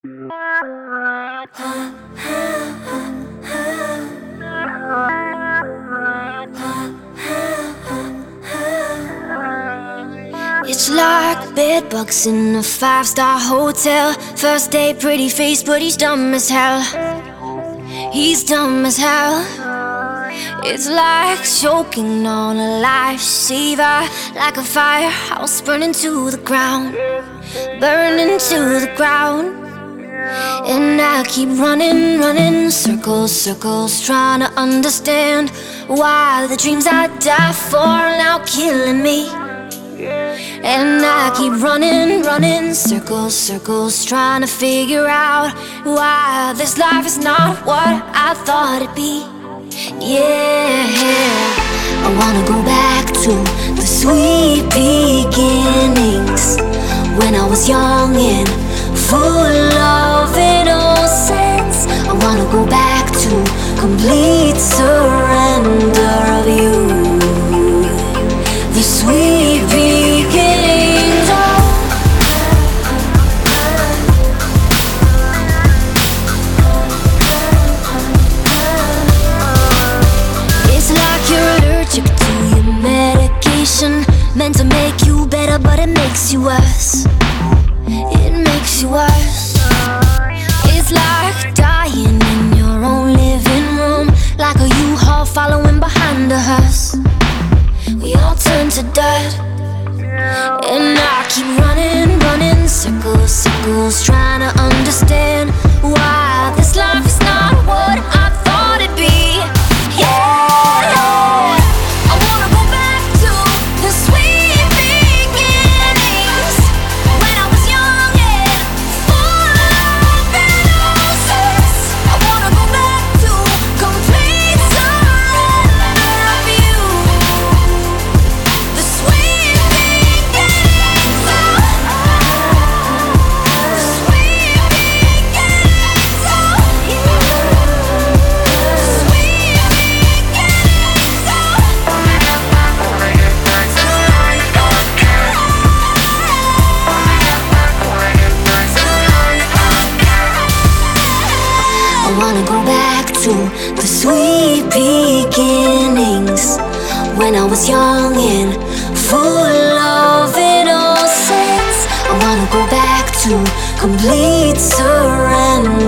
It's like bedbugs in a five-star hotel. First day, pretty face, but he's dumb as hell. He's dumb as hell. It's like choking on a lifesaver, like a firehouse burning to the ground, burning to the ground. And I keep running, running circles, circles, trying to understand why the dreams I die for are now killing me. And I keep running, running circles, circles, trying to figure out why this life is not what I thought it'd be. Yeah, I wanna go back to the sweet beginnings, when I was young and full of innocence. I wanna go back to complete surrender of you, the sweet beginnings. It's like you're allergic to your medication, meant to make you better, but it makes you worse. It makes you worse. It's like dying in your own living room, like a U-Haul following behind a hearse. We all turn to dirt. And I keep running, running circles, circles, trying to understand why this life is not what I thought it'd be. Yeah, I wanna go back to the sweet beginnings, when I was young and full of innocence. I wanna go back to complete surrender of you, the sweet beginnings. The sweet beginnings. I wanna go back to the sweet beginnings, when I was young and full of innocence. I wanna go back to complete surrender